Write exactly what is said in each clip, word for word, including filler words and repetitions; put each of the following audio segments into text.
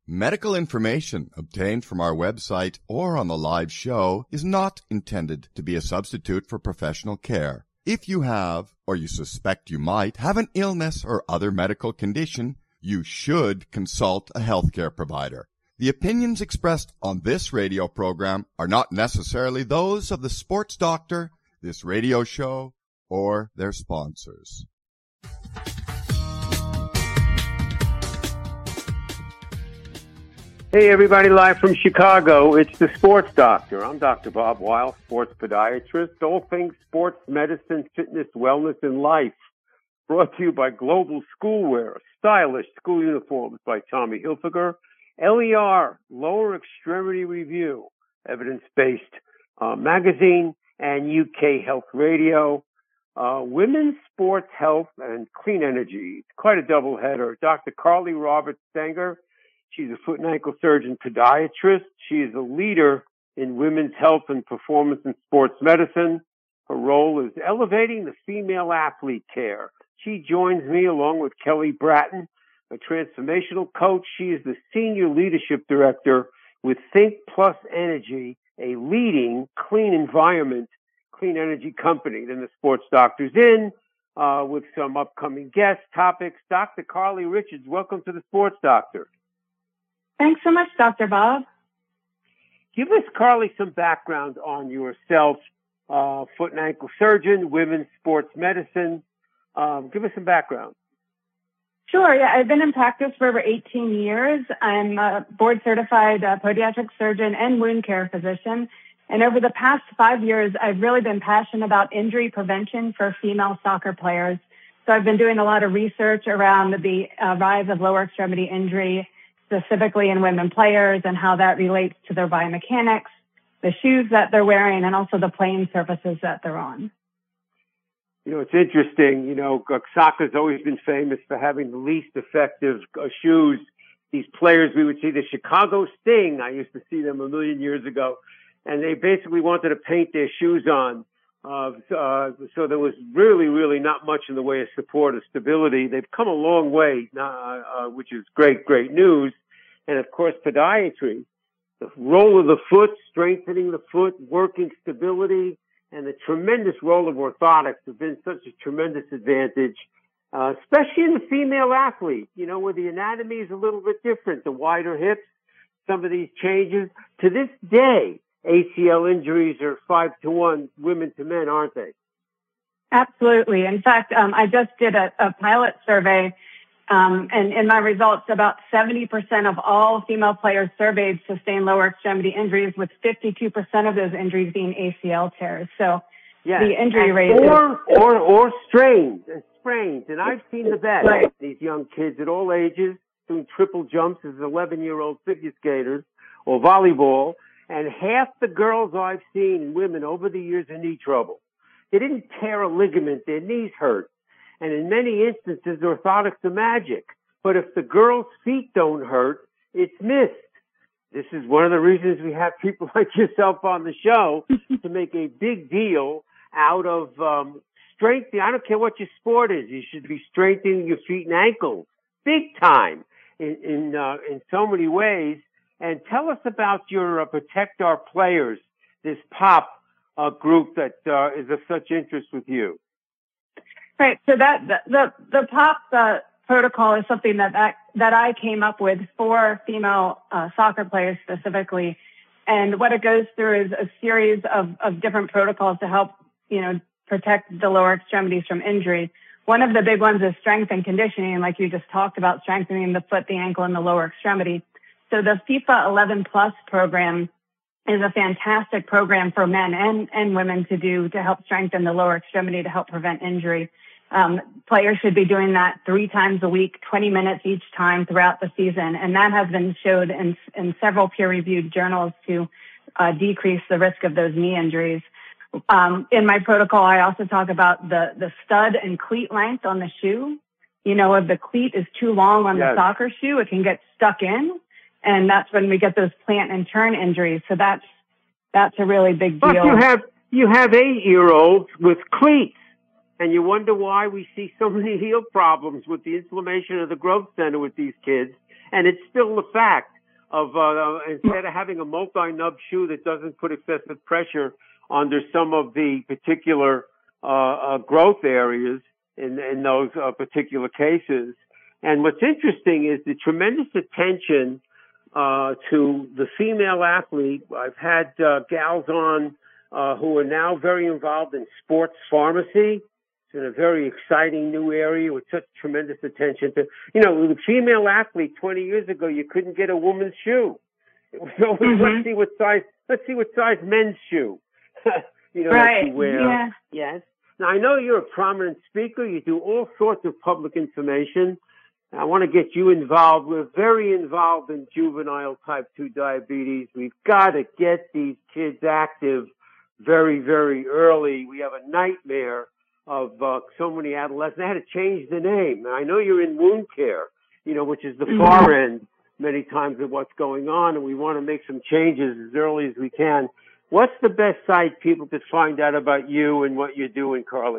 Medical information obtained from our website or on the live show is not intended to be a substitute for professional care. If you have, or you suspect you might, have an illness or other medical condition, you should consult a healthcare provider. The opinions expressed on this radio program are not necessarily those of the sports doctor, this radio show, or their sponsors. Hey, everybody, live from Chicago. It's the Sports Doctor. I'm Doctor Bob Weil, sports podiatrist. All things sports, medicine, fitness, wellness, and life. Brought to you by Global Schoolwear, stylish school uniforms by Tommy Hilfiger. L E R, Lower Extremity Review, evidence-based uh, magazine, and U K Health Radio. Uh, women's sports health and clean energy. Quite a double header. Doctor Carly Roberts Stenger. She's a foot and ankle surgeon podiatrist. She is a leader in women's health and performance in sports medicine. Her role is elevating the female athlete care. She joins me along with Kelly Bratton, a transformational coach. She is the senior leadership director with Think Plus Energy, a leading clean environment, clean energy company. Then the Sports Doctor's in uh, with some upcoming guest topics. Doctor Carly Richards, welcome to the Sports Doctor. Thanks so much, Doctor Bob. Give us, Carly, some background on yourself, uh, foot and ankle surgeon, women's sports medicine. Um, give us some background. Sure. Yeah, I've been in practice for over eighteen years. I'm a board-certified uh, podiatric surgeon and wound care physician. And over the past five years, I've really been passionate about injury prevention for female soccer players. So I've been doing a lot of research around the uh, rise of lower extremity injury, specifically in women players, and how that relates to their biomechanics, the shoes that they're wearing, and also the playing surfaces that they're on. You know, it's interesting. You know, soccer's always been famous for having the least effective uh, shoes. These players, we would see the Chicago Sting. I used to see them a million years ago, and they basically wanted to paint their shoes on. Uh, uh, so there was really, really not much in the way of support or stability. They've come a long way, uh, uh, which is great, great news. And of course, podiatry, the role of the foot, strengthening the foot, working stability, and the tremendous role of orthotics have been such a tremendous advantage, uh, especially in the female athlete, you know, where the anatomy is a little bit different, the wider hips, some of these changes. To this day, A C L injuries are five to one, women to men, aren't they? Absolutely. In fact, um, I just did a, a pilot survey, um, and in my results, about seventy percent of all female players surveyed sustained lower extremity injuries, with fifty-two percent of those injuries being A C L tears. So yes. The injury rate or, is... Or, or strains and sprains. And I've seen the best. Right. These young kids at all ages doing triple jumps as eleven-year-old figure skaters or volleyball. And half the girls I've seen, women over the years, in knee trouble. They didn't tear a ligament, their knees hurt. And in many instances, orthotics are magic. But if the girl's feet don't hurt, it's missed. This is one of the reasons we have people like yourself on the show to make a big deal out of um, strength. I don't care what your sport is. You should be strengthening your feet and ankles big time in, in, uh, in so many ways. And tell us about your uh, Protect Our Players, this POP uh, group that uh, is of such interest with you. Right. So that the the, the POP uh, protocol is something that, that that I came up with for female uh, soccer players specifically, and what it goes through is a series of of different protocols to help you know protect the lower extremities from injury. One of the big ones is strength and conditioning, like you just talked about, strengthening the foot, the ankle, and the lower extremity. So the FIFA eleven plus program is a fantastic program for men and, and women to do to help strengthen the lower extremity to help prevent injury. Um, players should be doing that three times a week, twenty minutes each time throughout the season. And that has been showed in, in several peer-reviewed journals to uh, decrease the risk of those knee injuries. Um, in my protocol, I also talk about the, the stud and cleat length on the shoe. You know, if the cleat is too long on yes. the soccer shoe, it can get stuck in. And that's when we get those plant and turn injuries. So that's, that's a really big deal. But you have, you have eight-year-olds with cleats. And you wonder why we see so many heel problems with the inflammation of the growth center with these kids. And it's still the fact of uh, instead of having a multi-nub shoe that doesn't put excessive pressure under some of the particular uh, uh, growth areas in, in those uh, particular cases. And what's interesting is the tremendous attention uh, to the female athlete. I've had uh, gals on uh, who are now very involved in sports pharmacy. It's in a very exciting new area with such tremendous attention to, you know, the female athlete twenty years ago, you couldn't get a woman's shoe. It was always, mm-hmm. let's see what size, let's see what size men's shoe, you know, right. that you wear. Yeah. Yes. Now, I know you're a prominent speaker. You do all sorts of public information. I want to get you involved. We're very involved in juvenile type two diabetes. We've got to get these kids active very, very early. We have a nightmare of uh, so many adolescents. They had to change the name. Now, I know you're in wound care, you know, which is the mm-hmm. far end many times of what's going on, and we want to make some changes as early as we can. What's the best site people could find out about you and what you're doing, Carly?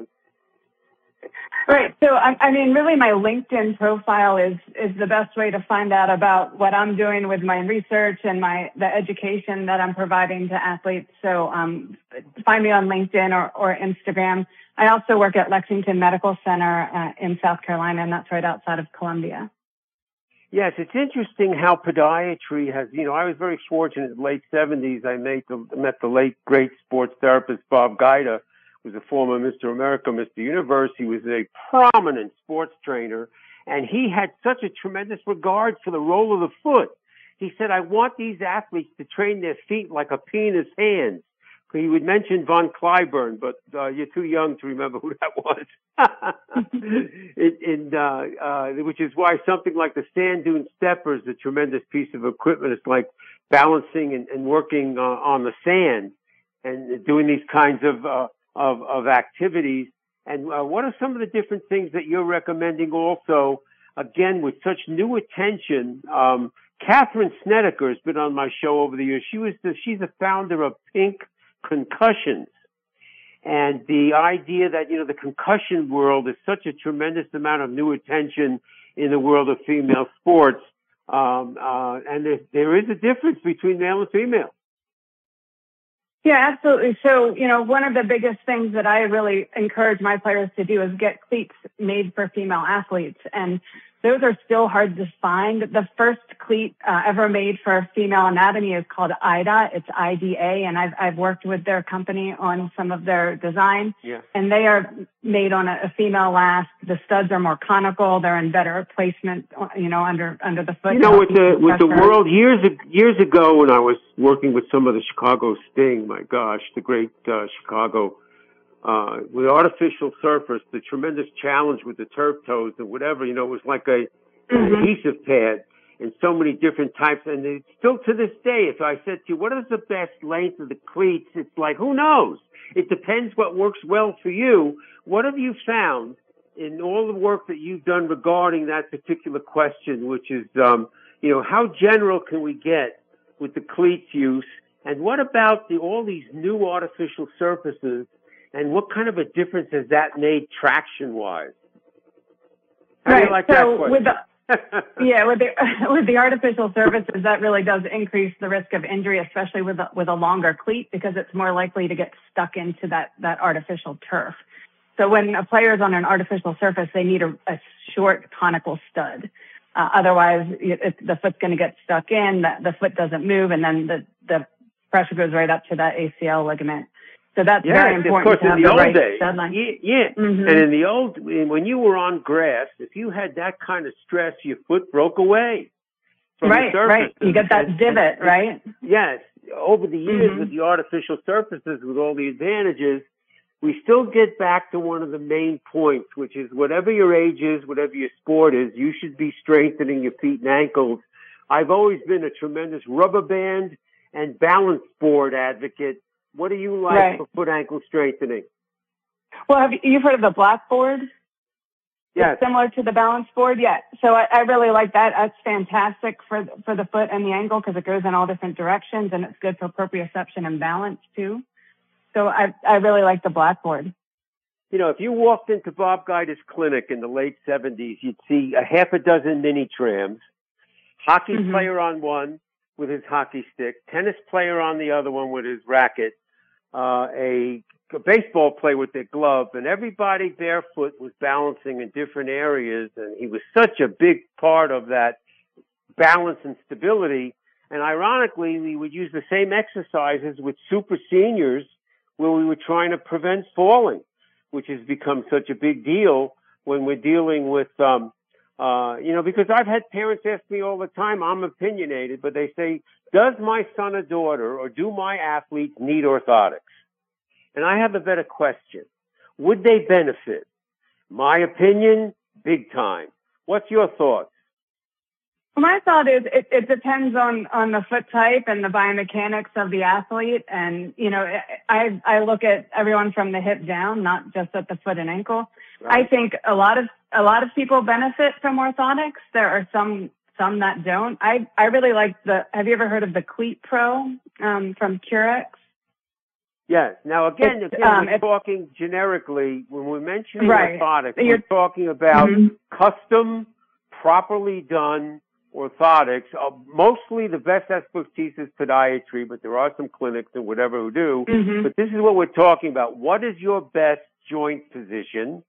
Right. So, I, I mean, really my LinkedIn profile is, is the best way to find out about what I'm doing with my research and my, the education that I'm providing to athletes. So, um, find me on LinkedIn or, or Instagram. I also work at Lexington Medical Center uh, in South Carolina, and that's right outside of Columbia. Yes, it's interesting how podiatry has, you know, I was very fortunate in the late seventies. I met the, met the late great sports therapist Bob Gaida, who was a former Mister America, Mister Universe. He was a prominent sports trainer, and he had such a tremendous regard for the role of the foot. He said, I want these athletes to train their feet like a penis hands. He would mention Von Cliburn, but uh, you're too young to remember who that was. it, and, uh, uh, which is why something like the sand dune stepper is a tremendous piece of equipment. It's like balancing and, and working uh, on the sand and doing these kinds of uh, of, of activities. And uh, what are some of the different things that you're recommending also, again, with such new attention? Um, Catherine Snedeker has been on my show over the years. She was the, she's the founder of Pink Concussions, and the idea that, you know, the concussion world is such a tremendous amount of new attention in the world of female sports, um, uh, and there, there is a difference between male and female. Yeah, absolutely. So, you know, one of the biggest things that I really encourage my players to do is get cleats made for female athletes. And those are still hard to find. The first cleat uh, ever made for female anatomy is called I D A. It's I D A, and I've, I've worked with their company on some of their design. Yeah. And they are made on a, a female last. The studs are more conical. They're in better placement, you know, under under the foot. You know, with the with the world years years ago when I was working with some of the Chicago Sting, my gosh, the great uh, Chicago. Uh, with artificial surface, the tremendous challenge with the turf toes and whatever, you know, it was like a mm-hmm. an adhesive pad in so many different types. And it's still to this day, if I said to you, what is the best length of the cleats? It's like, who knows? It depends what works well for you. What have you found in all the work that you've done regarding that particular question, which is, um, you know, how general can we get with the cleats use? And what about the, all these new artificial surfaces? And what kind of a difference has that made traction-wise? How right. do you like so that question? With the, yeah, with the with the artificial surfaces, that really does increase the risk of injury, especially with a, with a longer cleat, because it's more likely to get stuck into that that artificial turf. So when a player is on an artificial surface, they need a, a short conical stud. Uh, otherwise, it, the foot's going to get stuck in. The, the foot doesn't move, and then the the pressure goes right up to that A C L ligament. So that's yeah, very important of course, to have in the, the old right days, stud line. Yeah, yeah. Mm-hmm. And in the old, when you were on grass, if you had that kind of stress, your foot broke away from right, the surface. Right, You get that and, divot, and, right? Yes. Over the years mm-hmm. with the artificial surfaces, with all the advantages, we still get back to one of the main points, which is whatever your age is, whatever your sport is, you should be strengthening your feet and ankles. I've always been a tremendous rubber band and balance board advocate. What do you like right. for foot ankle strengthening? Well, have you, you've heard of the Blackboard? Yes. It's similar to the balance board, yeah. So I, I really like that. That's fantastic for for the foot and the ankle because it goes in all different directions, and it's good for proprioception and balance too. So I I really like the Blackboard. You know, if you walked into Bob Gaida's clinic in the late seventies, you'd see a half a dozen mini trams, hockey mm-hmm. player on one, with his hockey stick, tennis player on the other one with his racket, uh, a, a baseball player with their glove, and everybody barefoot was balancing in different areas, and he was such a big part of that balance and stability. And ironically, we would use the same exercises with super seniors where we were trying to prevent falling, which has become such a big deal when we're dealing with, um, uh, you know, because I've had parents ask me all the time, I'm opinionated, but they say, does my son or daughter or do my athletes need orthotics? And I have a better question. Would they benefit? My opinion, big time. What's your thoughts? My thought is it, it depends on, on the foot type and the biomechanics of the athlete. And, you know, I, I look at everyone from the hip down, not just at the foot and ankle. Right. I think a lot of, a lot of people benefit from orthotics. There are some, some that don't. I, I really like the, have you ever heard of the Cleat Pro, um, from Curex? Yes. Now, again, again um, we're talking generically. When we're mentioning right. orthotics, You're, we're talking about mm-hmm. custom, properly done orthotics. Uh, mostly the best expertise is podiatry, but there are some clinics and whatever who do. Mm-hmm. But this is what we're talking about. What is your best joint position?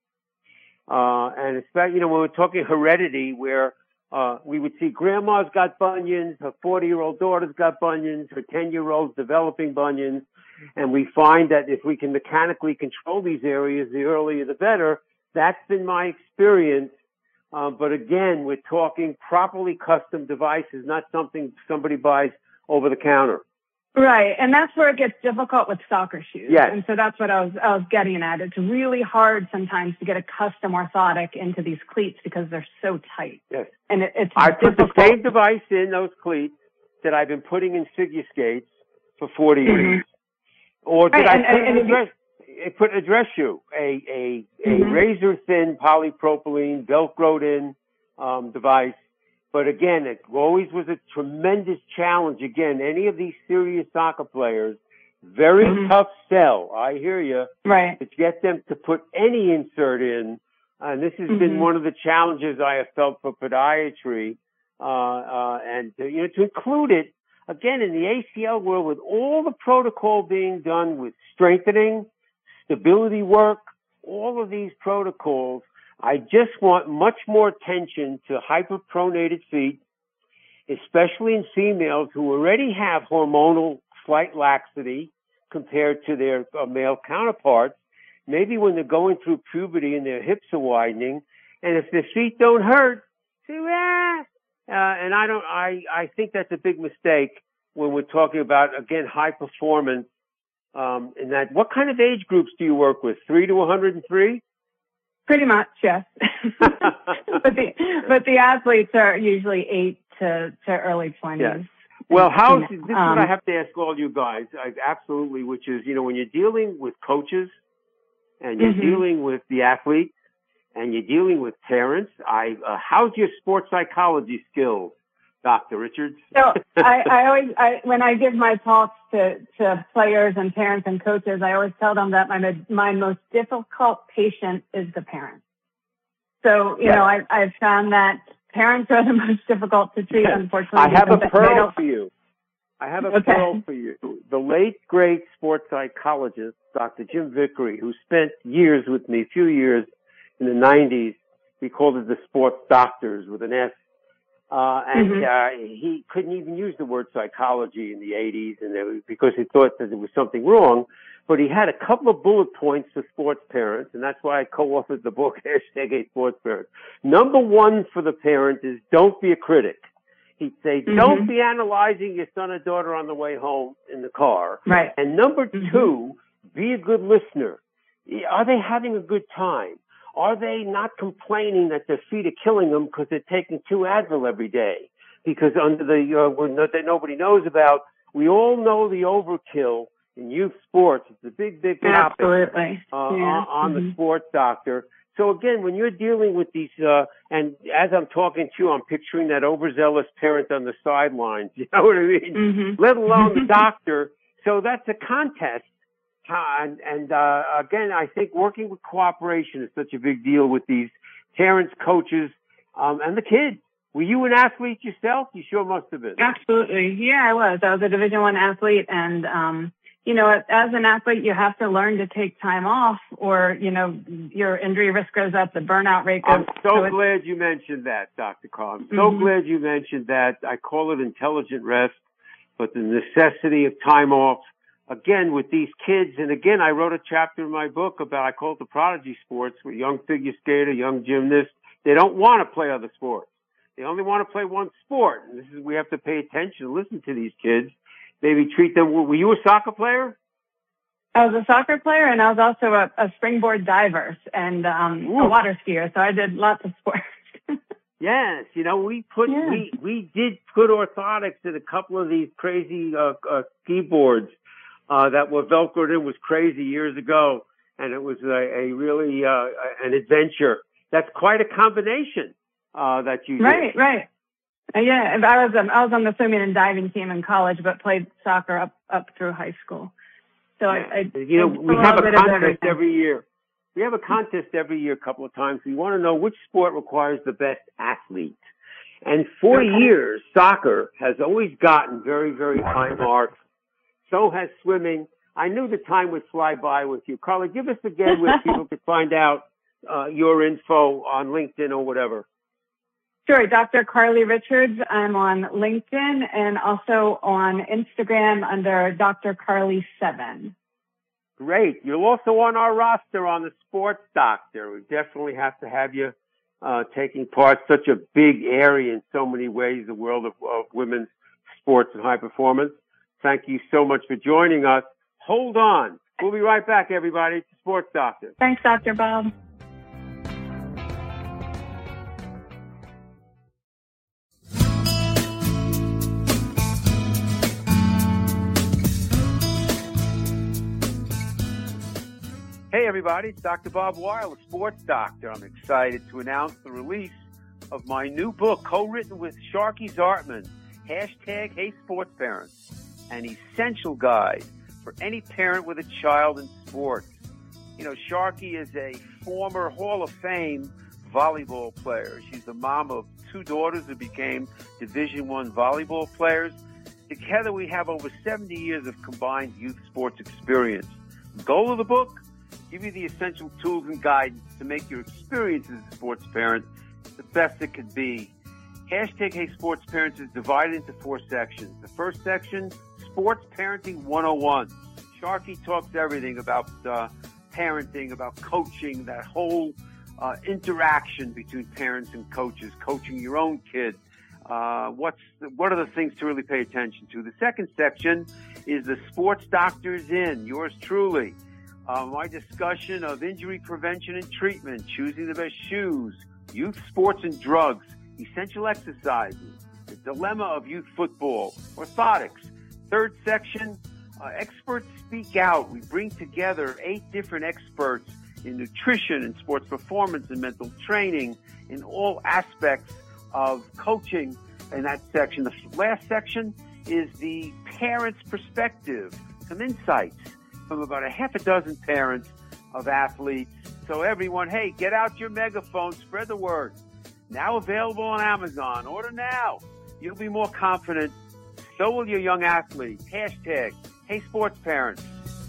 Uh, and especially, you know, when we're talking heredity, where uh, we would see grandma's got bunions, her forty-year-old daughter's got bunions, her ten-year-old's developing bunions. And we find that if we can mechanically control these areas, the earlier the better. That's been my experience. Uh, but again, we're talking properly custom devices, not something somebody buys over the counter. Right, and that's where it gets difficult with soccer shoes. Yes. And so that's what I was I was getting at. It's really hard sometimes to get a custom orthotic into these cleats because they're so tight. Yes. And it, it's I difficult. put the same device in those cleats that I've been putting in figure skates for forty mm-hmm. years. Or did right, I and, put, and, an address, you... put an address shoe, a a, a mm-hmm. razor thin polypropylene Velcroed in um, device. But again, it always was a tremendous challenge. Again, any of these serious soccer players, very mm-hmm. tough sell. I hear you. Right. To get them to put any insert in, and this has mm-hmm. been one of the challenges I have felt for podiatry, uh, uh, and to, you know, to include it again in the A C L world with all the protocol being done with strengthening, stability work, all of these protocols. I just want much more attention to hyperpronated feet, especially in females who already have hormonal slight laxity compared to their uh, male counterparts. Maybe when they're going through puberty and their hips are widening, and if their feet don't hurt, say, ah. Uh, and I don't. I I think that's a big mistake when we're talking about, again, high performance. Um, in that, what kind of age groups do you work with? Three to one hundred three. Pretty much, yes. but the but the athletes are usually eight to, to early twenties. Yes. Well, how this is um, what I have to ask all you guys. I, absolutely, which is, you know, when you're dealing with coaches and you're mm-hmm. dealing with the athletes and you're dealing with parents, I uh, how's your sports psychology skills, Doctor Richards? So I, I always, I, when I give my talks to, to players and parents and coaches, I always tell them that my my most difficult patient is the parent. So, you yes. know, I, I've found that parents are the most difficult to treat, yes. unfortunately. I have a pearl for you. I have a okay. pearl for you. The late, great sports psychologist, Doctor Jim Vickery, who spent years with me, a few years in the nineties, we called it the sports doctors with an S. Uh, and mm-hmm. uh, he couldn't even use the word psychology in the eighties, and there was, because he thought that there was something wrong. But he had a couple of bullet points for sports parents, and that's why I co-authored the book, Hashtag A Sports Parent. Number one for the parent is don't be a critic. He'd say, mm-hmm. don't be analyzing your son or daughter on the way home in the car. Right. And number mm-hmm. two, be a good listener. Are they having a good time? Are they not complaining that their feet are killing them because they're taking two Advil every day? Because under the, uh, that nobody knows about, we all know the overkill in youth sports. It's a big, big topic. Absolutely. Uh, yeah. on, on mm-hmm. the sports doctor. So again, when you're dealing with these, uh, and as I'm talking to you, I'm picturing that overzealous parent on the sidelines. You know what I mean? Mm-hmm. Let alone the doctor. So that's a contest. Uh, and, and uh, again, I think working with cooperation is such a big deal with these parents, coaches, um, and the kids. Were you an athlete yourself? You sure must have been. Absolutely. Yeah, I was. I was a Division One athlete, and um, you know, as an athlete, you have to learn to take time off, or you know, your injury risk goes up, the burnout rate goes. I'm so, so glad you mentioned that, Doctor Carl. I'm so mm-hmm. glad you mentioned that. I call it intelligent rest, but the necessity of time off. Again, with these kids, and again, I wrote a chapter in my book about, I call it the prodigy sports, where young figure skater, young gymnast, they don't want to play other sports. They only want to play one sport. And this is, we have to pay attention and listen to these kids. Maybe treat them. Were you a soccer player? I was a soccer player, and I was also a, a springboard diver and um, a water skier. So I did lots of sports. Yes, you know, we put yeah. we we did put orthotics in a couple of these crazy uh, uh, ski boards uh, that were Velcroed in. Was crazy years ago, and it was a, a really uh, an adventure. That's quite a combination uh, that you did. Right, right. Uh, yeah, I was um, I was on the swimming and diving team in college, but played soccer up up through high school. So yeah. I, I, you know, I we have a contest every year. We have a contest every year, a couple of times. We want to know which sport requires the best athlete. And for okay. years, soccer has always gotten very, very high marks. So has swimming. I knew the time would fly by with you. Carla, give us again where people could find out uh, your info on LinkedIn or whatever. Sure. Doctor Carly Richards. I'm on LinkedIn and also on Instagram under Doctor Carly seven. Great. You're also on our roster on the Sports Doctor. We definitely have to have you uh, taking part. Such a big area in so many ways, the world of, of women's sports and high performance. Thank you so much for joining us. Hold on. We'll be right back, everybody. It's the Sports Doctor. Thanks, Doctor Bob. Hey everybody, it's Doctor Bob Weil, the Sports Doctor. I'm excited to announce the release of my new book, co-written with Sharky Zartman, hashtag Hey Sports Parents, an essential guide for any parent with a child in sports. You know, Sharky is a former Hall of Fame volleyball player. She's the mom of two daughters who became Division One volleyball players. Together we have over seventy years of combined youth sports experience. The goal of the book? Give you the essential tools and guidance to make your experience as a sports parent the best it could be. Hashtag Hey Sports Parents is divided into four sections. The first section, Sports Parenting one oh one. Sharky talks everything about uh, parenting, about coaching, that whole uh, interaction between parents and coaches, coaching your own kid. Uh, what's the, what are the things to really pay attention to? The second section is the Sports Doctor's In, yours truly. Uh, my discussion of injury prevention and treatment, choosing the best shoes, youth sports and drugs, essential exercises, the dilemma of youth football, orthotics. Third section, uh, experts speak out. We bring together eight different experts in nutrition and sports performance and mental training in all aspects of coaching in that section. The last section is the parent's perspective, some insights from about a half a dozen parents of athletes. So everyone, hey, get out your megaphone, spread the word. Now available on Amazon. Order now. You'll be more confident. So will your young athlete. Hashtag Hey Sports Parents.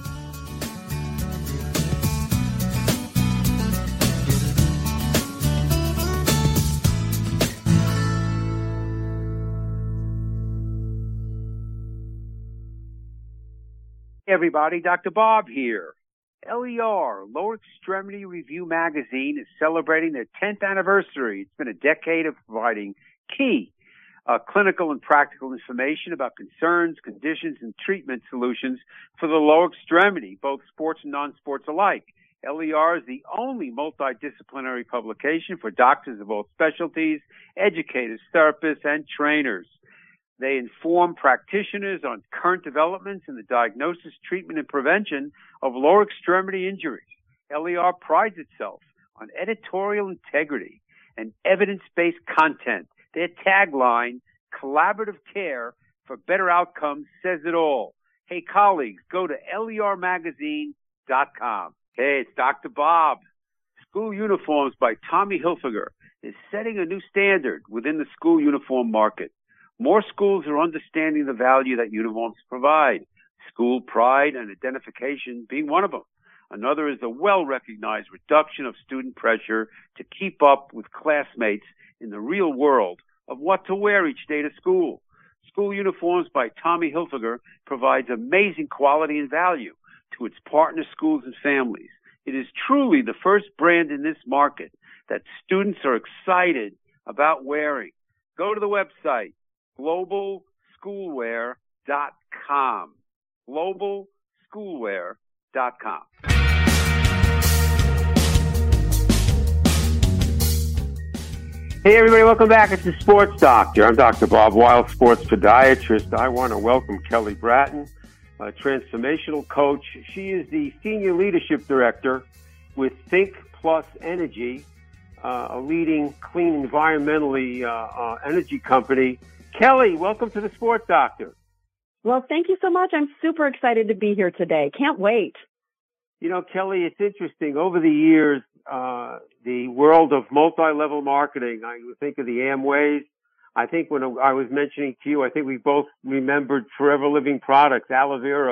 Hey everybody, Doctor Bob here. L E R, Lower Extremity Review Magazine, is celebrating their tenth anniversary. It's been a decade of providing key uh, clinical and practical information about concerns, conditions, and treatment solutions for the lower extremity, both sports and non-sports alike. L E R is the only multidisciplinary publication for doctors of all specialties, educators, therapists, and trainers. They inform practitioners on current developments in the diagnosis, treatment, and prevention of lower extremity injuries. L E R prides itself on editorial integrity and evidence-based content. Their tagline, collaborative care for better outcomes, says it all. Hey, colleagues, go to L E R magazine dot com. Hey, it's Doctor Bob. School Uniforms by Tommy Hilfiger. is setting a new standard within the school uniform market. More schools are understanding the value that uniforms provide, school pride and identification being one of them. Another is the well-recognized reduction of student pressure to keep up with classmates in the real world of what to wear each day to school. School Uniforms by Tommy Hilfiger provides amazing quality and value to its partner schools and families. It is truly the first brand in this market that students are excited about wearing. Go to the website, global schoolwear dot com. global schoolwear dot com. Hey everybody, welcome back. It's the Sports Doctor. I'm Doctor Bob Weil, sports podiatrist. I want to welcome Kelly Bratton, a transformational coach. She is the Senior Leadership Director with Think Plus Energy, uh, a leading clean environmentally uh, uh, energy company. Kelly, welcome to the Sports Doctor. Well, thank you so much. I'm super excited to be here today. Can't wait. You know, Kelly, it's interesting. Over the years, uh, the world of multi-level marketing, I think of the Amways. I think when I was mentioning to you, I think we both remembered Forever Living Products, aloe vera.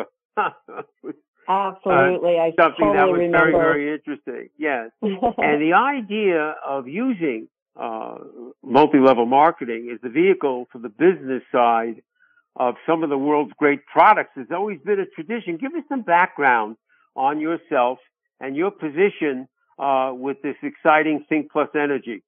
Absolutely. Uh, I something totally that was remember. very, very interesting. Yes. And the idea of using uh, multi-level marketing as the vehicle for the business side of some of the world's great products has always been a tradition. Give us some background on yourself and your position uh, with this exciting Think Plus Energy.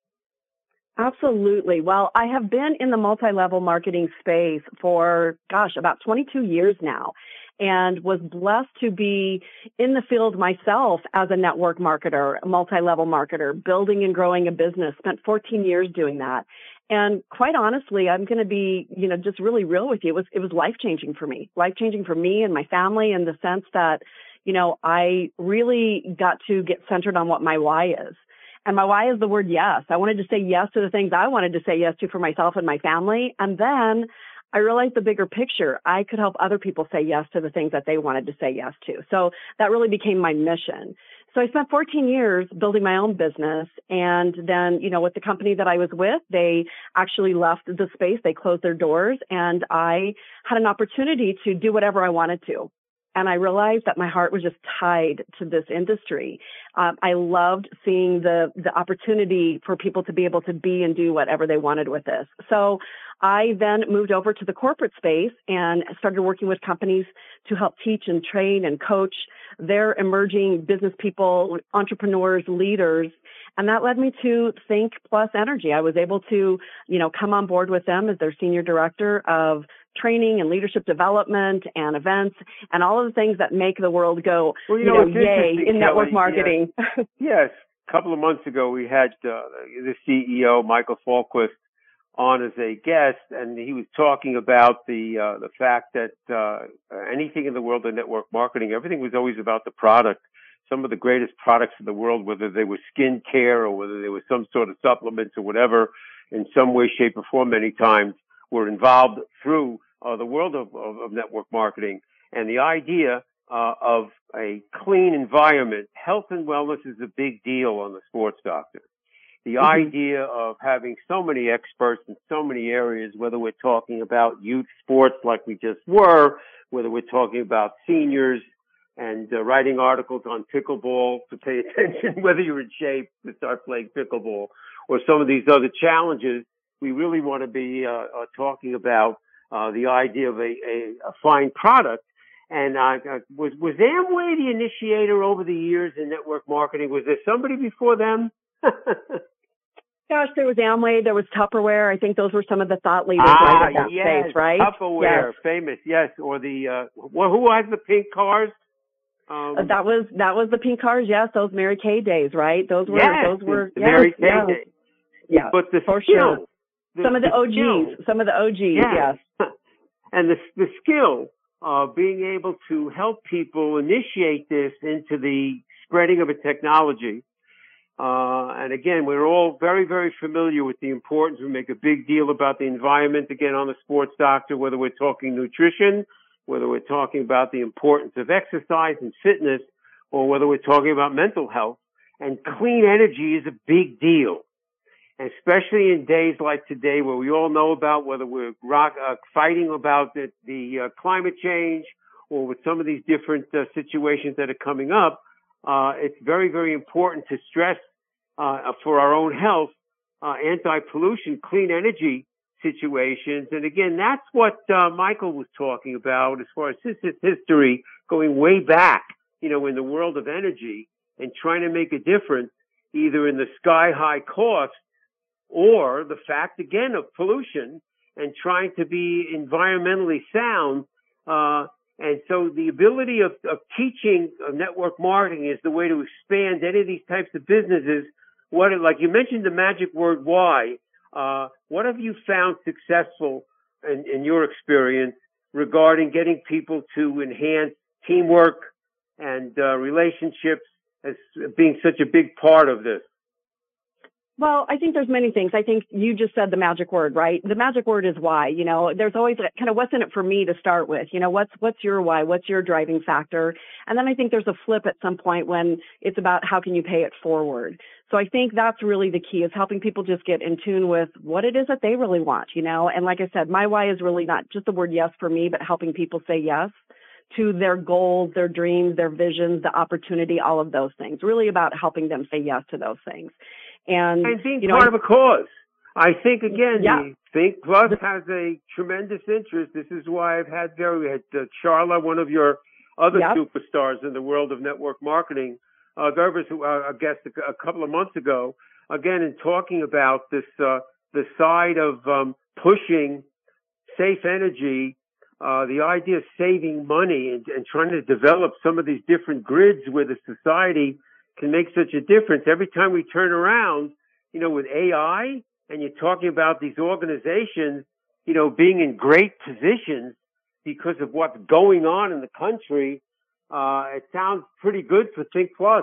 Absolutely. Well, I have been in the multi-level marketing space for, gosh, about twenty-two years now, and was blessed to be in the field myself as a network marketer, a multi-level marketer, building and growing a business, spent fourteen years doing that. And quite honestly, I'm going to be, you know, just really real with you. It was, it was life-changing for me, life-changing for me and my family in the sense that, you know, I really got to get centered on what my why is. And my why is the word yes. I wanted to say yes to the things I wanted to say yes to for myself and my family. And then I realized the bigger picture. I could help other people say yes to the things that they wanted to say yes to. So that really became my mission. So I spent fourteen years building my own business. And then, you know, with the company that I was with, they actually left the space. They closed their doors, and I had an opportunity to do whatever I wanted to. And I realized that my heart was just tied to this industry. Um, I loved seeing the, the opportunity for people to be able to be and do whatever they wanted with this. So I then moved over to the corporate space and started working with companies to help teach and train and coach their emerging business people, entrepreneurs, leaders. And that led me to Think Plus Energy. I was able to, you know, come on board with them as their senior director of training and leadership development and events and all of the things that make the world go, well, you, you know, know, yay in Kelly, network marketing. Yes. yes. A couple of months ago, we had uh, the C E O, Michael Falquist, on as a guest, and he was talking about the uh, the fact that uh, anything in the world of network marketing, everything was always about the product. Some of the greatest products in the world, whether they were skin care or whether they were some sort of supplements or whatever, in some way, shape, or form, many times were involved through uh, the world of, of, of network marketing. And the idea uh, of a clean environment, health and wellness is a big deal on the Sports Doctor. The mm-hmm. idea of having so many experts in so many areas, whether we're talking about youth sports like we just were, whether we're talking about seniors, and uh, writing articles on pickleball to pay attention, whether you're in shape to start playing pickleball, or some of these other challenges, we really want to be uh, uh, talking about uh, the idea of a, a, a fine product. And uh, uh, was was Amway the initiator over the years in network marketing? Was there somebody before them? Gosh, there was Amway, there was Tupperware. I think those were some of the thought leaders ah, right at that yes, space, right? Tupperware, yes. famous, yes. Or the uh, well, who has the pink cars? Um, uh, that was that was the pink cars, yes. Those Mary Kay days, right? Those were yes, those were the yes, Mary Kay yes. days. Yeah, but the for skill, sure. The, some of the, the O Gs, skill, some of the O Gs, yes. yes. And the the skill of being able to help people initiate this into the spreading of a technology. Uh, and again, we're all very, very familiar with the importance. We make a big deal about the environment, again, on the Sports Doctor, whether we're talking nutrition, whether we're talking about the importance of exercise and fitness, or whether we're talking about mental health. And clean energy is a big deal. especially in days like today where we all know about whether we're rock, uh, fighting about the, the uh, climate change or with some of these different uh, situations that are coming up, uh, it's very, very important to stress uh, for our own health, uh, anti-pollution, clean energy situations. And again, that's what uh, Michael was talking about as far as his, his history going way back, you know, in the world of energy and trying to make a difference either in the sky-high cost or the fact, again, of pollution and trying to be environmentally sound. Uh, and so the ability of, of teaching uh, network marketing is the way to expand any of these types of businesses. What, like you mentioned the magic word why. Uh, what have you found successful in, in your experience regarding getting people to enhance teamwork and uh, relationships as being such a big part of this? Well, I think there's many things. I think you just said the magic word, right? The magic word is why. You know, there's always kind of what's in it for me to start with. You know, what's what's your why? What's your driving factor? And then I think there's a flip at some point when it's about how can you pay it forward. So I think that's really the key, is helping people just get in tune with what it is that they really want, you know. And like I said, my why is really not just the word yes for me, but helping people say yes to their goals, their dreams, their visions, the opportunity, all of those things. Really about helping them say yes to those things. And, and being you know, part of a cause. I think, again, yeah. the Think Plus has a tremendous interest. This is why I've had very, we had uh, Charla, one of your other yep. superstars in the world of network marketing, uh, Gervers, who uh, a guest a, a couple of months ago, again, in talking about this, uh, the side of um, pushing safe energy, uh, the idea of saving money and, and trying to develop some of these different grids where the society can make such a difference. Every time we turn around, you know, with A I, and you're talking about these organizations, you know, being in great positions because of what's going on in the country, uh, it sounds pretty good for Think Plus.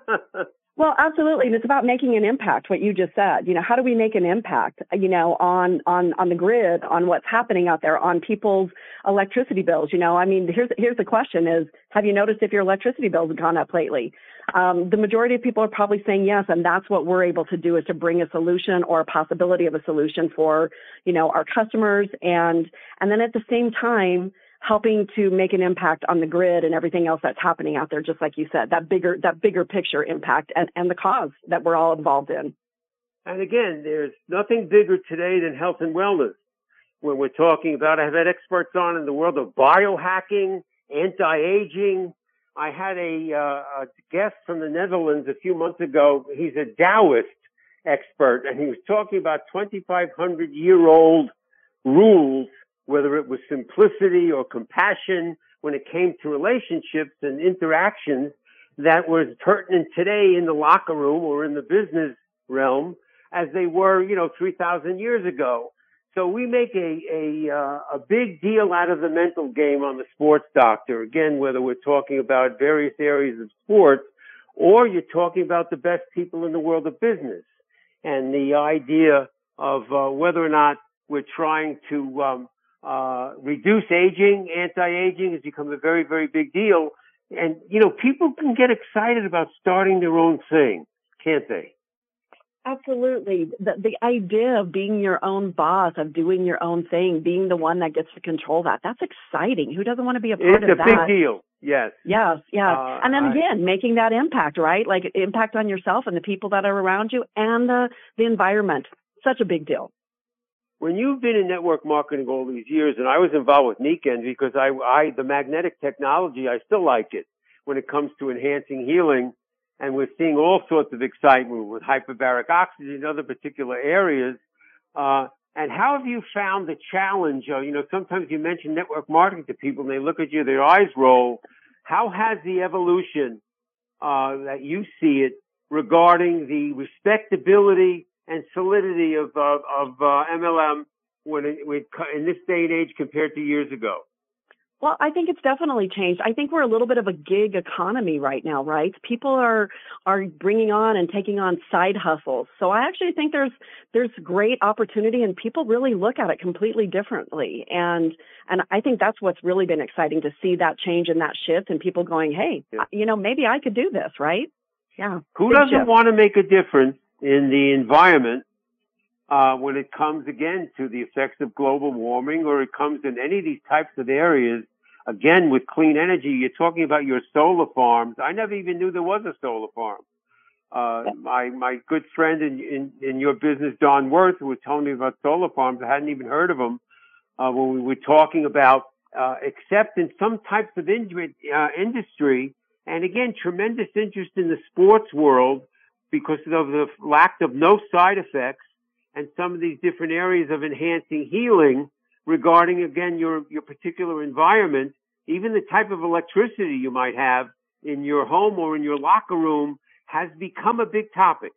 Well, absolutely. And it's about making an impact, what you just said. You know, how do we make an impact, you know, on, on, on the grid, on what's happening out there, on people's electricity bills? You know, I mean, here's, here's the question is, have you noticed if your electricity bills have gone up lately? Um, the majority of people are probably saying yes, and that's what we're able to do, is to bring a solution or a possibility of a solution for, you know, our customers. And, and then at the same time, helping to make an impact on the grid and everything else that's happening out there, just like you said, that bigger, that bigger picture impact and, and the cause that we're all involved in. And again, there's nothing bigger today than health and wellness. When we're talking about, I've had experts on in the world of biohacking, anti-aging. I had a, uh, a guest from the Netherlands a few months ago. He's a Taoist expert, and he was talking about twenty-five hundred year old rules, whether it was simplicity or compassion when it came to relationships and interactions, that was pertinent today in the locker room or in the business realm as they were, you know, three thousand years ago. So we make a, a, uh, a big deal out of the mental game on the Sports Doctor. Again, whether we're talking about various areas of sports or you're talking about the best people in the world of business, and the idea of uh, whether or not we're trying to um, uh, reduce aging, anti-aging has become a very, very big deal. And, you know, people can get excited about starting their own thing, can't they? Absolutely. The, the idea of being your own boss, of doing your own thing, being the one that gets to control that, that's exciting. Who doesn't want to be a part it's of that? It's a big deal. Yes. Yes, yes. Uh, and then I, again, making that impact, right? Like impact on yourself and the people that are around you and the, the environment. Such a big deal. When you've been in network marketing all these years, and I was involved with Niken because I, I, the magnetic technology, I still like it when it comes to enhancing healing. And we're seeing all sorts of excitement with hyperbaric oxygen and other particular areas. Uh, and how have you found the challenge? Uh, you know, sometimes you mention network marketing to people and they look at you, their eyes roll. How has the evolution, uh, that you see it regarding the respectability and solidity of, uh, of, uh, M L M when it, when, in this day and age compared to years ago? Well, I think it's definitely changed. I think we're a little bit of a gig economy right now, right? People are are bringing on and taking on side hustles. So I actually think there's there's great opportunity, and people really look at it completely differently. And and I think that's what's really been exciting, to see that change and that shift, and people going, hey, yeah. you know, maybe I could do this, right? Yeah. Who doesn't shift. want to make a difference in the environment uh, when it comes, again, to the effects of global warming, or it comes in any of these types of areas. Again, with clean energy, you're talking about your solar farms. I never even knew there was a solar farm. Uh, my, my good friend in, in, in your business, Don Worth, who was telling me about solar farms, I hadn't even heard of them, uh, when we were talking about, uh, except in some types of in, uh, industry. And again, tremendous interest in the sports world because of the lack of no side effects and some of these different areas of enhancing healing regarding, again, your, your particular environment, even the type of electricity you might have in your home or in your locker room has become a big topic.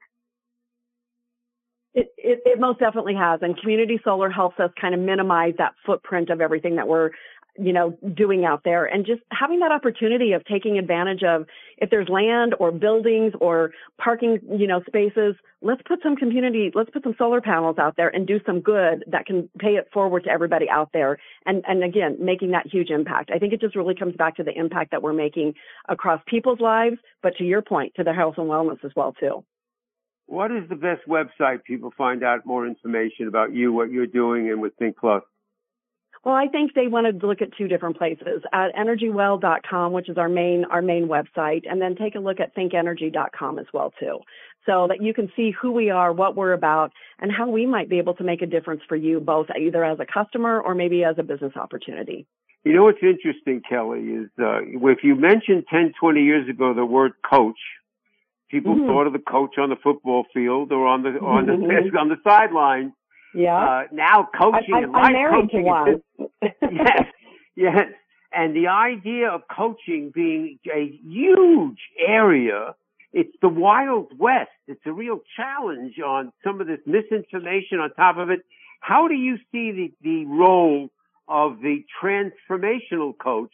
It, it, it most definitely has. And community solar helps us kind of minimize that footprint of everything that we're, you know, doing out there, and just having that opportunity of taking advantage of, if there's land or buildings or parking, you know, spaces, let's put some community, let's put some solar panels out there and do some good that can pay it forward to everybody out there. And, and again, making that huge impact. I think it just really comes back to the impact that we're making across people's lives, but to your point, to their health and wellness as well, too. What is the best website people find out more information about you, what you're doing, and with Think Plus? Well, I think they wanted to look at two different places, at energy well dot com, which is our main our main website, and then take a look at think energy dot com as well, too, so that you can see who we are, what we're about, and how we might be able to make a difference for you, both either as a customer or maybe as a business opportunity. You know what's interesting, Kelly, is uh, if you mentioned ten, twenty years ago the word coach, people mm-hmm. thought of the coach on the football field or on the on the mm-hmm. on the sideline. Yeah. Uh, now coaching I, I, and life I'm married coaching. To one. yes, yes. And the idea of coaching being a huge area, it's the Wild West. It's a real challenge on some of this misinformation on top of it. How do you see the, the role of the transformational coach,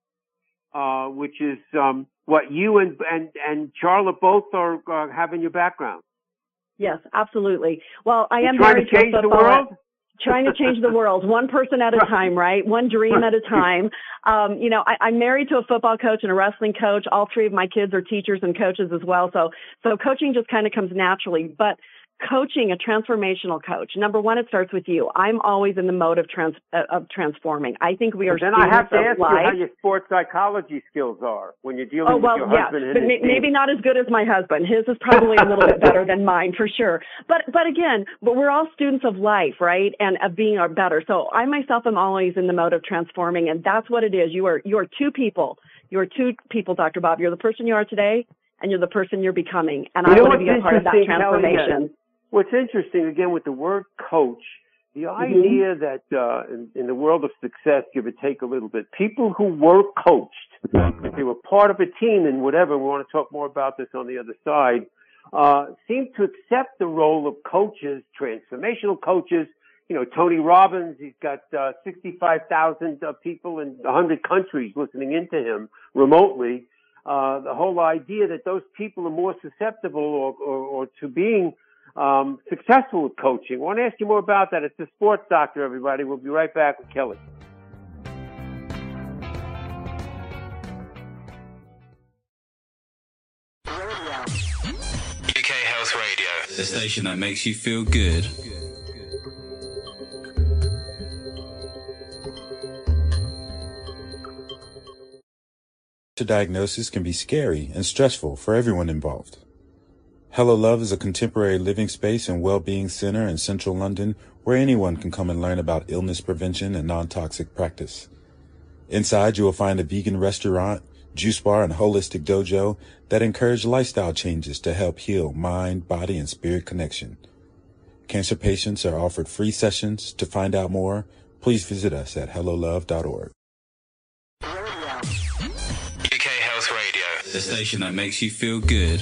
uh, which is um, what you and, and, and Charlotte both are uh, have in your background? Yes, absolutely. Well, I am trying married to change to a the football. world? Trying to change the world, one person at a time, right? One dream at a time. Um, you know, I, I'm married to a football coach and a wrestling coach. All three of my kids are teachers and coaches as well. So, so coaching just kind of comes naturally. But coaching, a transformational coach, number one, it starts with you. I'm always in the mode of trans uh, of transforming. I think we are. Then I have to ask life. you how your sports psychology skills are when you're dealing oh, well, with your yeah, husband. But and his ma- maybe not as good as my husband. His is probably a little bit better than mine for sure. But but again, but we're all students of life, right? And of being our better. So I myself am always in the mode of transforming, and that's what it is. You are you are two people. You are two people, Doctor Bob. You're the person you are today, and you're the person you're becoming. And you I want to be a part of that Kelly, transformation. yeah. What's interesting, again, with the word coach, the mm-hmm. idea that uh, in, in the world of success, give or take a little bit, people who were coached, if they were part of a team and whatever, we want to talk more about this on the other side, uh, seem to accept the role of coaches, transformational coaches. You know, Tony Robbins, he's got uh, sixty-five thousand uh, people in one hundred countries listening into him remotely. Uh, the whole idea that those people are more susceptible or, or, or to being Um, successful with coaching. I want to ask you more about that. It's the Sports Doctor, everybody. We'll be right back with Kelly. U K Health Radio, the station that makes you feel good. Cancer diagnosis can be scary and stressful for everyone involved. Hello Love is a contemporary living space and well-being center in central London where anyone can come and learn about illness prevention and non-toxic practice. Inside, you will find a vegan restaurant, juice bar, and holistic dojo that encourage lifestyle changes to help heal mind, body, and spirit connection. Cancer patients are offered free sessions. To find out more, please visit us at hello love dot org. U K Health Radio, the station that makes you feel good.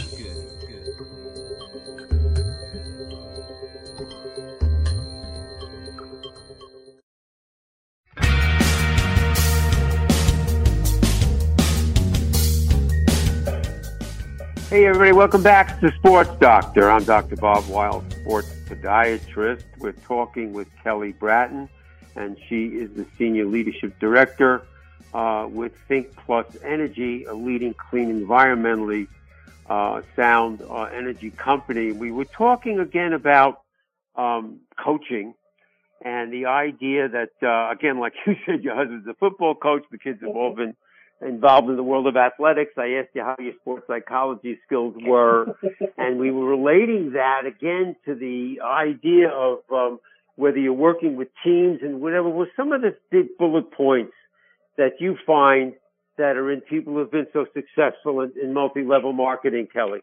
Hey, everybody. Welcome back to Sports Doctor. I'm Doctor Bob Weil, sports podiatrist. We're talking with Kelly Bratton, and she is the Senior Leadership Director uh, with Think Plus Energy, a leading clean, environmentally uh, sound uh, energy company. We were talking again about um, coaching. And the idea that, uh, again, like you said, your husband's a football coach, the kids have all been involved in the world of athletics. I asked you how your sports psychology skills were, and we were relating that again to the idea of um, whether you're working with teams and whatever. Well, some of the big bullet points that you find that are in people who have been so successful in, in multi-level marketing, Kelly?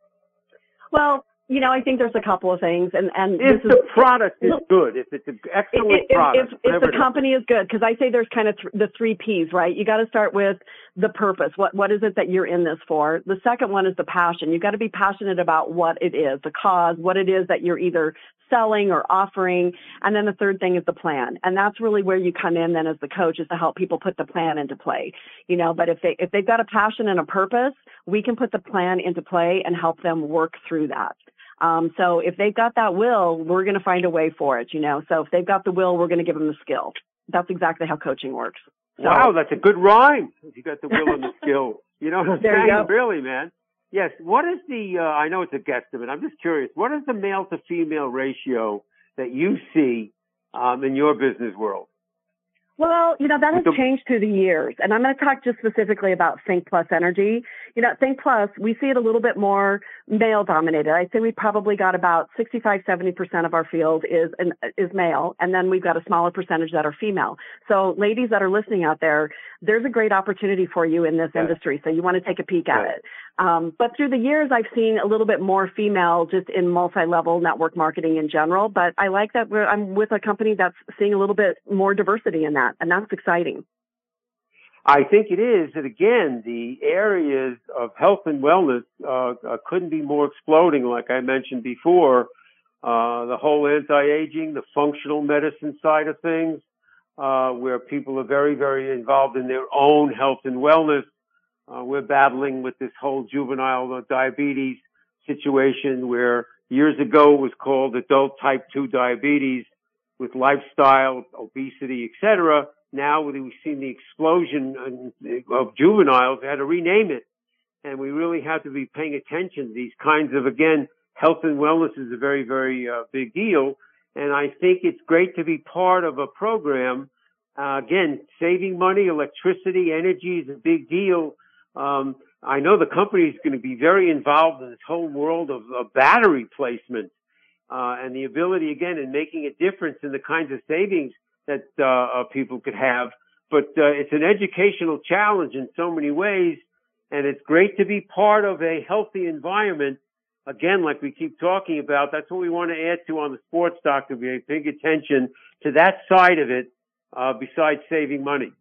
Well, you know, I think there's a couple of things, and and if this the is, product is good, if it's an excellent if, product, if, if the company is good, because I say there's kind of th- the three P's, right? You got to start with the purpose. What what is it that you're in this for? The second one is the passion. You got to be passionate about what it is, the cause, what it is that you're either selling or offering, and then the third thing is the plan, and that's really where you come in then as the coach, is to help people put the plan into play. You know, but if they if they've got a passion and a purpose, we can put the plan into play and help them work through that. Um, so if they've got that will, we're going to find a way for it, you know. So if they've got the will, we're going to give them the skill. That's exactly how coaching works. So, wow, that's a good rhyme. If you got the will and the skill. You know what I'm there saying? You go. Really, man. Yes. What is the, uh, I know it's a guesstimate. I'm just curious. What is the male to female ratio that you see um, in your business world? Well, you know, that has changed through the years. And I'm going to talk just specifically about Think Plus Energy. You know, Think Plus, we see it a little bit more male dominated. I'd say we probably got about sixty-five, seventy percent of our field is an, is male. And then we've got a smaller percentage that are female. So ladies that are listening out there, there's a great opportunity for you in this yeah. industry. So you want to take a peek at yeah. it. Um, but through the years, I've seen a little bit more female just in multi-level network marketing in general. But I like that we're, I'm with a company that's seeing a little bit more diversity in that. And that's exciting. I think it is. And again, the areas of health and wellness uh, uh, couldn't be more exploding, like I mentioned before. Uh, the whole anti-aging, the functional medicine side of things, uh, where people are very, very involved in their own health and wellness. Uh, we're battling with this whole juvenile diabetes situation where years ago it was called adult type two diabetes with lifestyle, obesity, et cetera. Now we've seen the explosion of juveniles. They had to rename it. And we really have to be paying attention to these kinds of, again, health and wellness is a very, very uh, big deal. And I think it's great to be part of a program. Uh, again, saving money, electricity, energy is a big deal. Um, I know the company is going to be very involved in this whole world of, of battery placement, uh, and the ability, again, in making a difference in the kinds of savings that uh, uh, people could have. But uh, it's an educational challenge in so many ways, and it's great to be part of a healthy environment. Again, like we keep talking about, that's what we want to add to on the Sports Doctor. We pay big attention to that side of it, uh, besides saving money.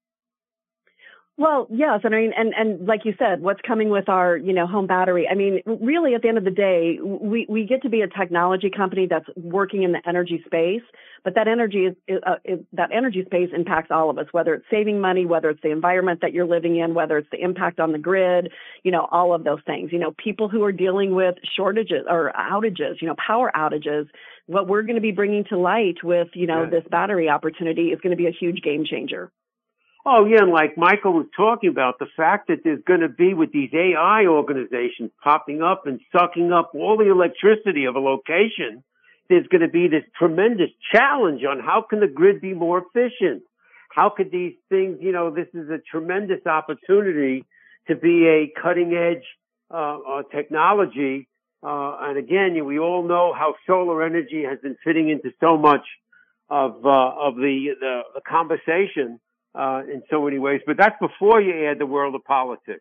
Well, yes, and I mean, and, and like you said, what's coming with our, you know, home battery? I mean, really, at the end of the day, we, we get to be a technology company that's working in the energy space, but that energy is, is, uh, is that energy space impacts all of us, whether it's saving money, whether it's the environment that you're living in, whether it's the impact on the grid, you know, all of those things. You know, people who are dealing with shortages or outages, you know, power outages. What we're going to be bringing to light with, you know, yeah. this battery opportunity is going to be a huge game changer. Oh, yeah, and like Michael was talking about, the fact that there's going to be with these A I organizations popping up and sucking up all the electricity of a location, there's going to be this tremendous challenge on how can the grid be more efficient? How could these things, you know, this is a tremendous opportunity to be a cutting-edge uh, uh, technology. Uh, and again, we all know how solar energy has been fitting into so much of, uh, of the, the, the conversation. Uh, in so many ways, but that's before you add the world of politics.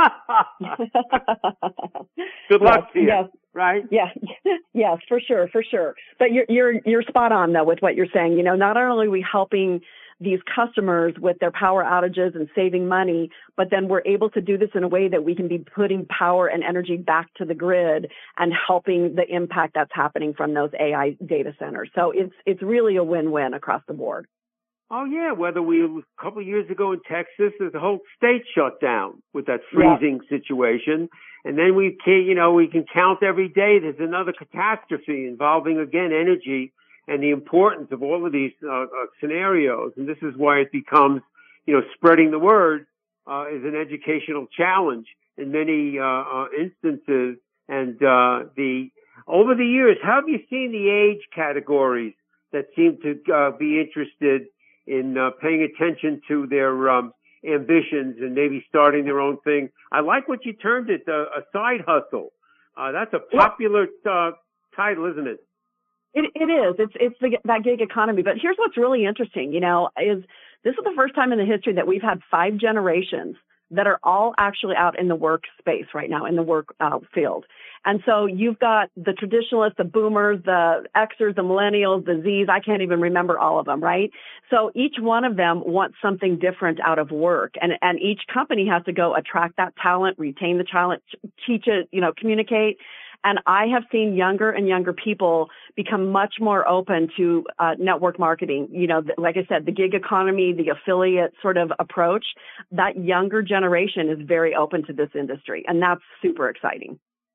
Good luck yes, to you, yes. right? Yeah, yes, for sure, for sure. But you're you're you're spot on though with what you're saying. You know, not only are we helping these customers with their power outages and saving money, but then we're able to do this in a way that we can be putting power and energy back to the grid and helping the impact that's happening from those A I data centers. So it's it's really a win-win across the board. Oh, yeah. Whether we, a couple of years ago in Texas, the whole state shut down with that freezing yeah. situation. And then we can, you know, we can count every day. There's another catastrophe involving, again, energy and the importance of all of these uh, uh, scenarios. And this is why it becomes, you know, spreading the word uh, is an educational challenge in many uh, uh, instances. And uh, the Over the years, how have you seen the age categories that seem to uh, be interested in uh, paying attention to their um, ambitions and maybe starting their own thing? I like what you termed it, uh, a side hustle. Uh, that's a popular uh, title, isn't it? It, it is. It's it's the, that gig economy. But here's what's really interesting, you know, is this is the first time in the history that we've had five generations that are all actually out in the work space right now, in the work uh, field. And so you've got the traditionalists, the boomers, the Xers, the millennials, the Zs. I can't even remember all of them, right? So each one of them wants something different out of work. And, and each company has to go attract that talent, retain the talent, teach it, you know, communicate. And I have seen younger and younger people become much more open to uh, network marketing. You know, like I said, the gig economy, the affiliate sort of approach, that younger generation is very open to this industry. And that's super exciting.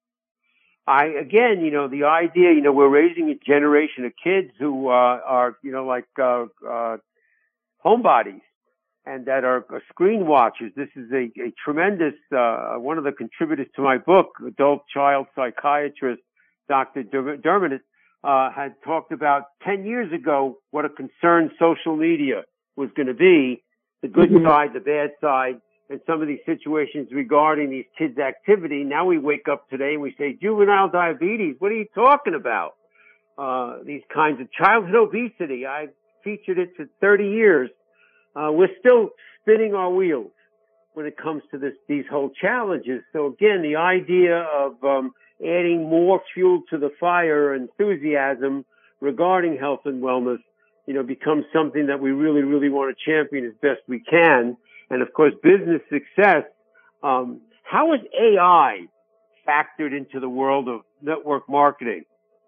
I, again, you know, the idea, you know, we're raising a generation of kids who uh, are, you know, like uh, uh, homebodies and that are, are screen watchers. This is a, a tremendous, uh, one of the contributors to my book, adult child psychiatrist, Doctor Dermot, uh, had talked about ten years ago what a concern social media was going to be, the good mm-hmm. side, the bad side, and some of these situations regarding these kids' activity. Now we wake up today and we say, juvenile diabetes, what are you talking about? Uh, these kinds of childhood obesity. I've featured it for thirty years. Uh, we're still spinning our wheels when it comes to this, these whole challenges. So again, the idea of um, adding more fuel to the fire, enthusiasm regarding health and wellness, you know, becomes something that we really, really want to champion as best we can. And of course, business success. Um, how is A I factored into the world of network marketing?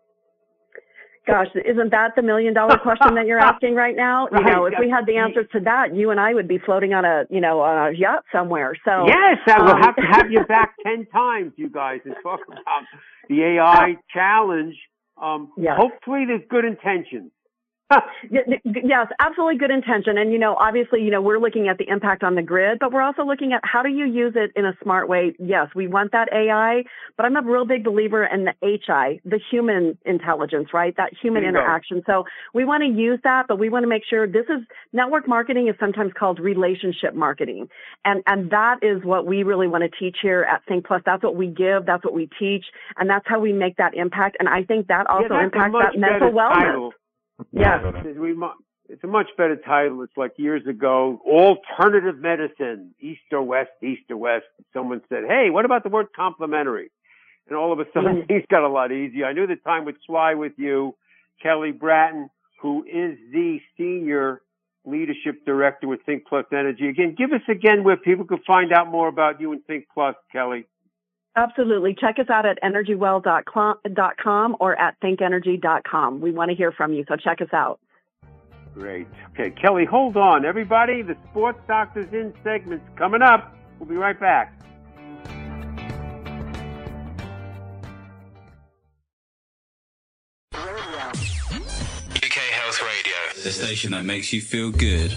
Gosh, isn't that the million dollar question that you're asking right now? Right. You know, if we had the answers to that, you and I would be floating on a, you know, on a yacht somewhere. So yes, I will um, have to have you back ten times, you guys, and talk about the A I challenge. Um, yes. Hopefully, there's good intentions. Yes, absolutely good intention. And, you know, obviously, you know, we're looking at the impact on the grid, but we're also looking at how do you use it in a smart way? Yes, we want that A I, but I'm a real big believer in the H I, the human intelligence, right? That human interaction. So we want to use that, but we want to make sure this is network marketing is sometimes called relationship marketing. And, and that is what we really want to teach here at Think Plus. That's what we give. That's what we teach. And that's how we make that impact. And I think that also yeah, impacts that mental wellness. Title. Yes. It's a much better title. It's like years ago, alternative medicine, east or west, east or west. Someone said, hey, what about the word complementary? And all of a sudden, things got a lot easier. I knew the time would fly with you. Kelly Bratton, who is the senior leadership director with Think Plus Energy. Again, give us again where people can find out more about you and Think Plus, Kelly. Absolutely. Check us out at energy well dot com or at think energy dot com. We want to hear from you, so check us out. Great. Okay, Kelly, hold on. Everybody, the Sports Doctors In segment's coming up. We'll be right back. U K Health Radio, the station that makes you feel good.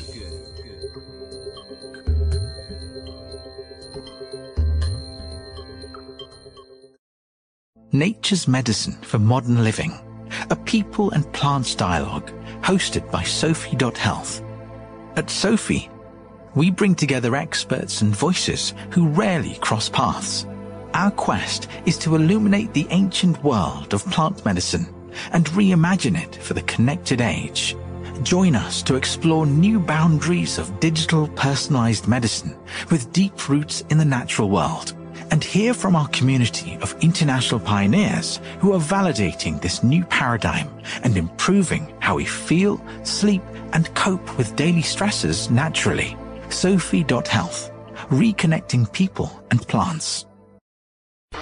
Nature's Medicine for Modern Living, a people and plants dialogue hosted by Sophie dot health. At Sophie, we bring together experts and voices who rarely cross paths. Our quest is to illuminate the ancient world of plant medicine and reimagine it for the connected age. Join us to explore new boundaries of digital personalized medicine with deep roots in the natural world, and hear from our community of international pioneers who are validating this new paradigm and improving how we feel, sleep, and cope with daily stresses naturally. Sophie dot health, reconnecting people and plants. U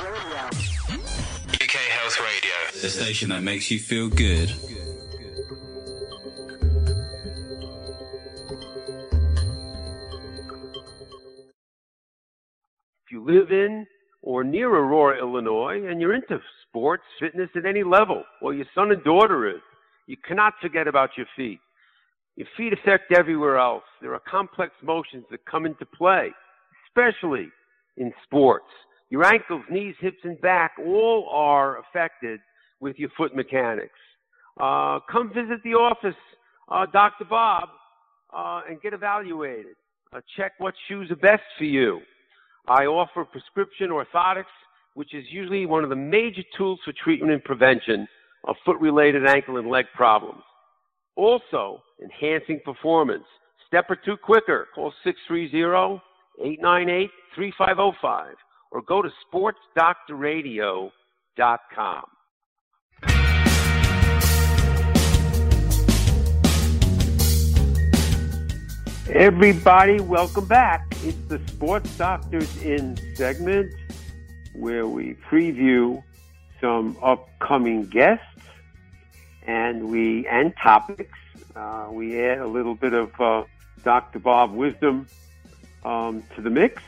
K Health Radio, the station that makes you feel good. If you live in or near Aurora, Illinois, and you're into sports, fitness at any level, or your son and daughter is, you cannot forget about your feet. Your feet affect everywhere else. There are complex motions that come into play, especially in sports. Your ankles, knees, hips, and back all are affected with your foot mechanics. Uh, come visit the office, uh, Doctor Bob, uh, and get evaluated. Uh, check what shoes are best for you. I offer prescription orthotics, which is usually one of the major tools for treatment and prevention of foot-related ankle and leg problems. Also, enhancing performance. Step or two quicker. Call six three zero, eight nine eight, three five zero five or go to sports doctor radio dot com. Everybody, welcome back. It's the Sports Doctors In segment where we preview some upcoming guests and we and topics. Uh, we add a little bit of uh, Doctor Bob wisdom um, to the mix.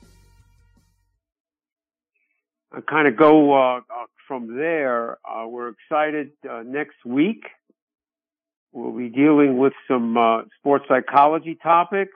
I kind of go uh, uh, from there. Uh, we're excited uh, next week. We'll be dealing with some uh, sports psychology topics.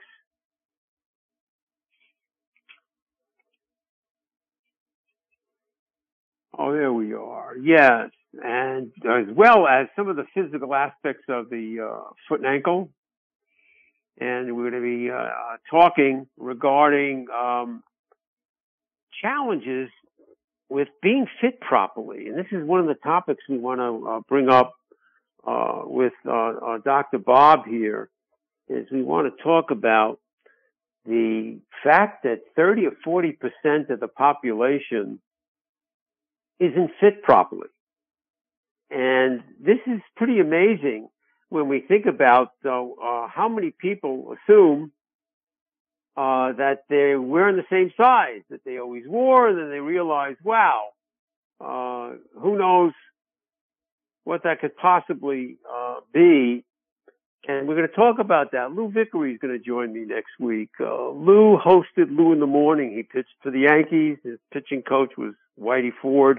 Oh, there we are. Yes. And as well as some of the physical aspects of the uh, foot and ankle. And we're going to be uh, talking regarding um, challenges with being fit properly. And this is one of the topics we want to uh, bring up uh, with uh, uh, Doctor Bob here, is we want to talk about the fact that thirty or forty percent of the population isn't fit properly. And this is pretty amazing when we think about uh, uh, how many people assume uh, that they're wearing the same size that they always wore, and then they realize, wow, uh, who knows what that could possibly uh, be. And we're going to talk about that. Lou Vickery is going to join me next week. Uh, Lou hosted Lou in the Morning. He pitched for the Yankees. His pitching coach was Whitey Ford.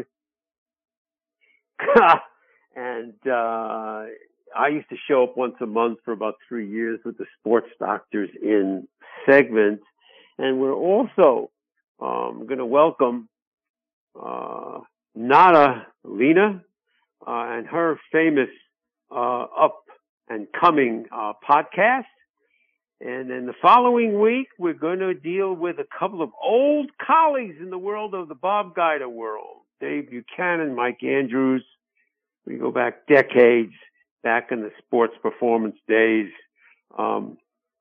And uh I used to show up once a month for about three years with the Sports Doctors In segment. And we're also um going to welcome uh Nada Lena uh, and her famous uh up and coming uh podcast. And then the following week, we're going to deal with a couple of old colleagues in the world of the Bob Guida world. Dave Buchanan, Mike Andrews. We go back decades, back in the sports performance days, um,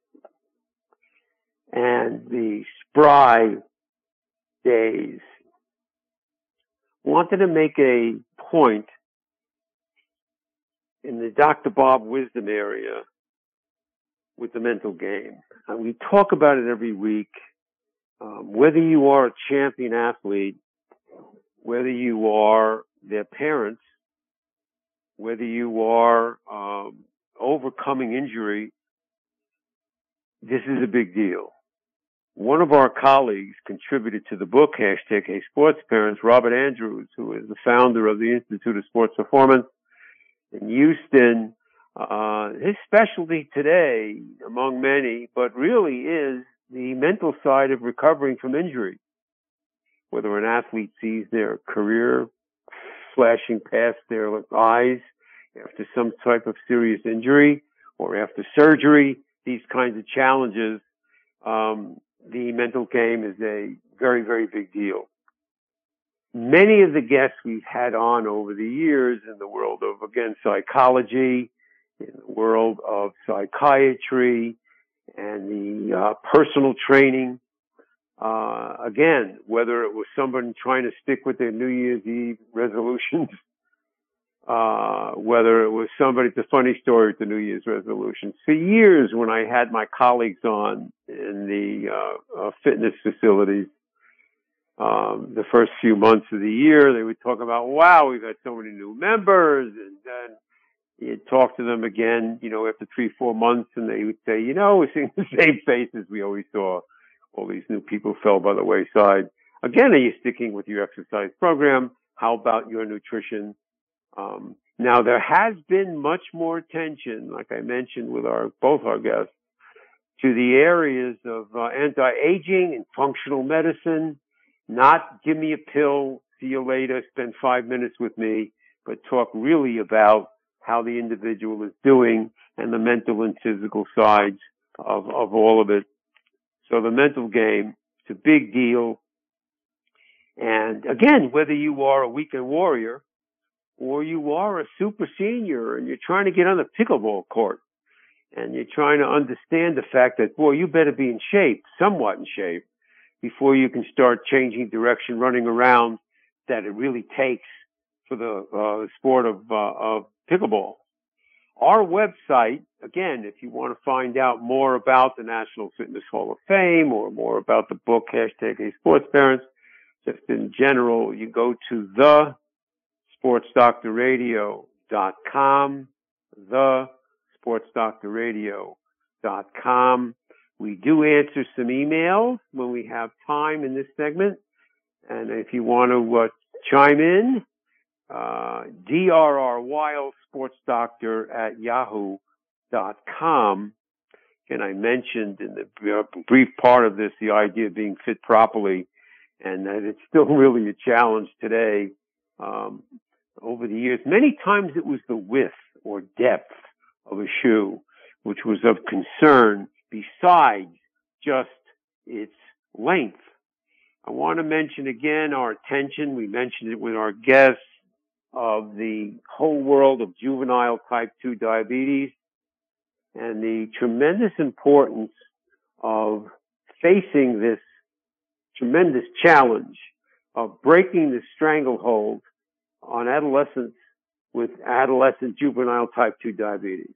and the Spry days. Wanted to make a point in the Doctor Bob wisdom area with the mental game. And we talk about it every week. Um, whether you are a champion athlete, whether you are their parents, whether you are um, overcoming injury, this is a big deal. One of our colleagues contributed to the book, hashtag Hey Sports Parents, Robert Andrews, who is the founder of the Institute of Sports Performance in Houston. Uh, his specialty today, among many, but really is the mental side of recovering from injury. Whether an athlete sees their career flashing past their eyes after some type of serious injury or after surgery, these kinds of challenges, um, the mental game is a very, very big deal. Many of the guests we've had on over the years in the world of, again, psychology, in the world of psychiatry, and the uh, personal training, Uh, again, whether it was someone trying to stick with their New Year's Eve resolutions, uh, whether it was somebody, it's a funny story with the New Year's resolutions. For years, when I had my colleagues on in the uh, uh, fitness facilities, um, the first few months of the year, they would talk about, wow, we've got so many new members. And then you'd talk to them again, you know, after three, four months, and they would say, you know, we're seeing the same faces we always saw. All these new people fell by the wayside. Again, are you sticking with your exercise program? How about your nutrition? Um, now, there has been much more attention, like I mentioned with our both our guests, to the areas of uh, anti-aging and functional medicine. Not give me a pill, see you later, spend five minutes with me, but talk really about how the individual is doing and the mental and physical sides of, of all of it. So the mental game, it's a big deal. And again, whether you are a weekend warrior or you are a super senior and you're trying to get on the pickleball court and you're trying to understand the fact that, boy, you better be in shape, somewhat in shape, before you can start changing direction, running around, that it really takes for the uh, sport of, uh, of pickleball. Our website, again, if you want to find out more about the National Fitness Hall of Fame or more about the book, hashtag Hey Sports Parents, just in general, you go to the sports doctor radio dot com, the sports doctor radio dot com. We do answer some emails when we have time in this segment. And if you want to uh, chime in, uh, D R R Weil Sports Doctor at yahoo dot com. And I mentioned in the brief part of this the idea of being fit properly, and that it's still really a challenge today. Um, over the years, many times it was the width or depth of a shoe which was of concern besides just its length. I want to mention again our attention, we mentioned it with our guests, of the whole world of juvenile type two diabetes and the tremendous importance of facing this tremendous challenge of breaking the stranglehold on adolescents with adolescent juvenile type two diabetes.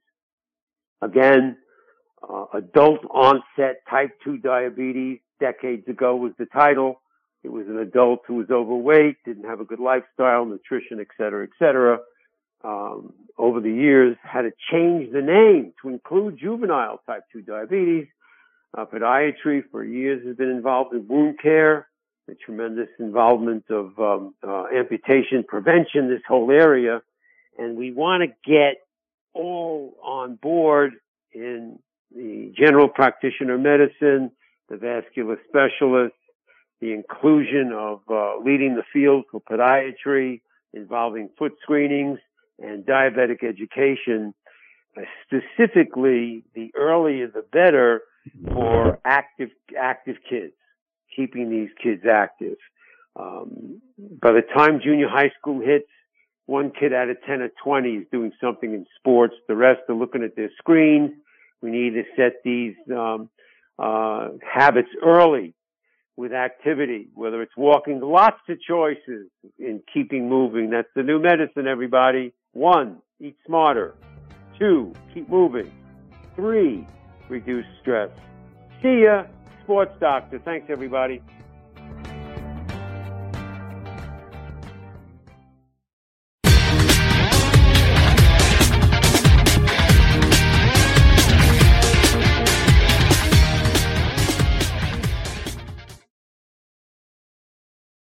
Again, uh, adult onset type two diabetes decades ago was the title. It was an adult who was overweight, didn't have a good lifestyle, nutrition, et cetera, et cetera. Um, over the years, had to change the name to include juvenile type two diabetes. Uh, podiatry for years has been involved in wound care, the tremendous involvement of um, uh, amputation prevention, this whole area. And we want to get all on board in the general practitioner medicine, the vascular specialists, the inclusion of uh, leading the field for podiatry, involving foot screenings and diabetic education, uh, specifically the earlier the better for active active kids, keeping these kids active. Um, by the time junior high school hits, one kid out of ten or twenty is doing something in sports. The rest are looking at their screens. We need to set these um, uh, habits early with activity, whether it's walking, lots of choices in keeping moving. That's the new medicine, everybody. One, eat smarter. Two, keep moving. Three, reduce stress. See ya, Sports Doctor. Thanks, everybody.